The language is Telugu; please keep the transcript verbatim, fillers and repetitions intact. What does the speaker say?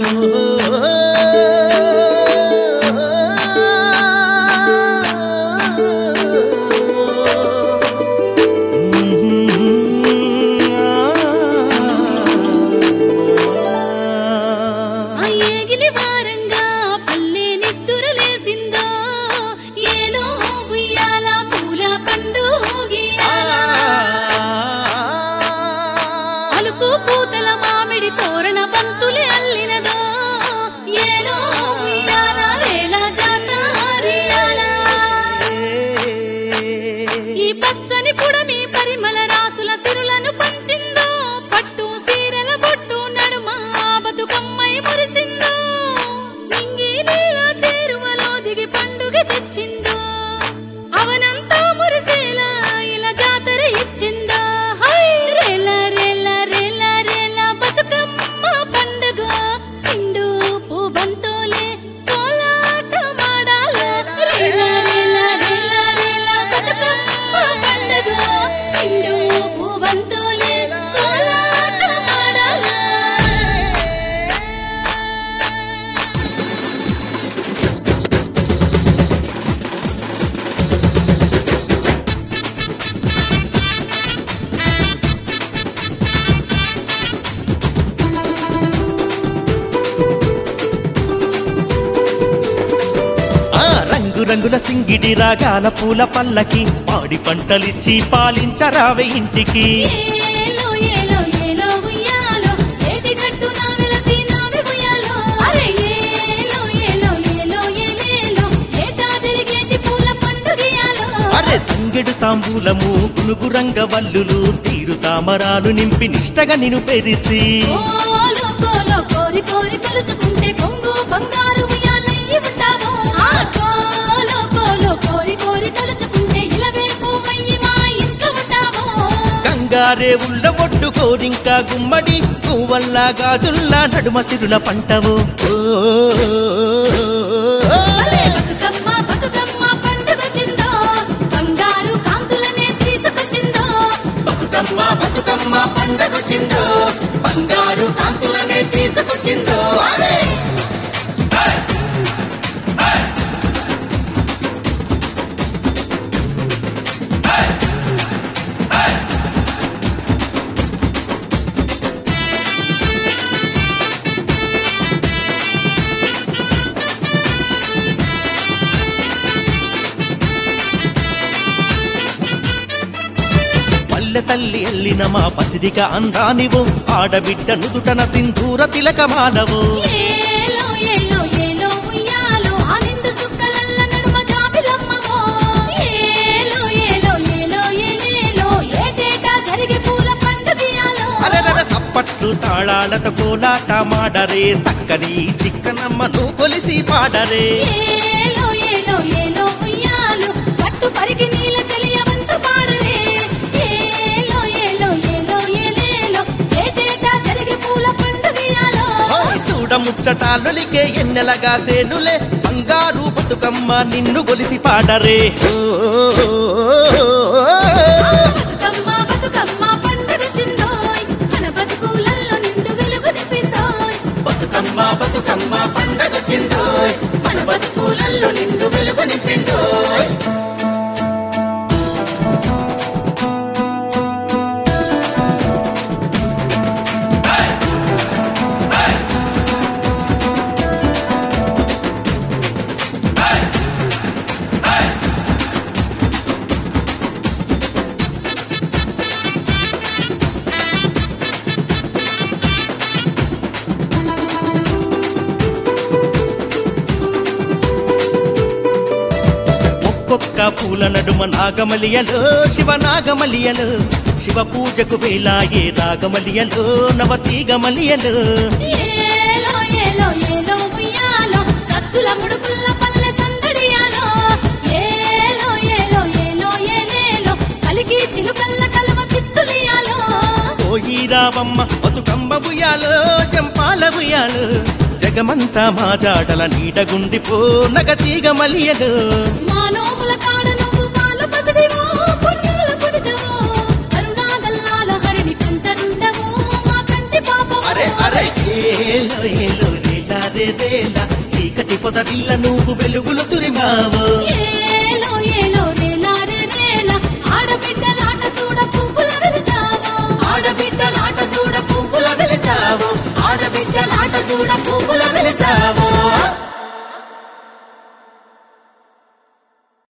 రంగుల సింగిడి రాగాల పూల పల్లకి పాడి పంటలిచ్చి పాలించరావే ఇంటికి అరే తంగెడు తాంబూలము గునుగు రంగ వల్లులు తీరు తామరాలు నింపి నిష్టగా నిన్ను పెరిసి గంగారే ఉళ్ళ ఒట్టు కోరింకా గుమ్మడి పువ్వల్లా గాజుల్లా నడుమ సిరుల పంటవు బతుకమ్మ పండగొచ్చిందో బంగారు కాంతులనే తీసుకొచ్చిందో అరే తల్లి ఎల్లిన మా పసిరిగా అందానివో ఆడబిడ్డ నుదుటన సింధూర తిలకమానవో సప్పట్లు తాళాలతో కోలాట మాడరే సక్కని సిక్కనమ్మను కొలిసి పాడరే ముచ్చటాలులికే ఎన్నెలగా సేనులే బంగారు బతుకమ్మ నిన్ను గొలిసి పాడరే బతుకమ్మ బతుకమ్మ పండగొచ్చిందోయ్ మన బతుకులల్లో నిండు వెలుగు నింపిందోయ్ ఒక్కొక్క పూల నడుమ నాగమలియలు శివ నాగమలియలు శివ పూజకు వేలాయే రాగమలియలు నవతీగమలియలు పోయి రావమ్మ బతుకమ్మ బుయ్యాలు జంపాల బుయ్యాలు జగమంతా మా జాడల నీడగుండిపో నగతీగ మలియలు అరే అరే ఏలో ఏలో తెల్లారే రేల చీకటి పొదరిల్ల నువ్వు వెలుగులు తురిమావు ఏలో ఏలో రేలారే రేల ఆడబిడ్డలాట చూడ పువ్వుల వెలిసావు ఆడబిడ్డలాట చూడ పువ్వుల వెలిసావు ఆడబిడ్డలాట చూడ పువ్వుల వెలిసావు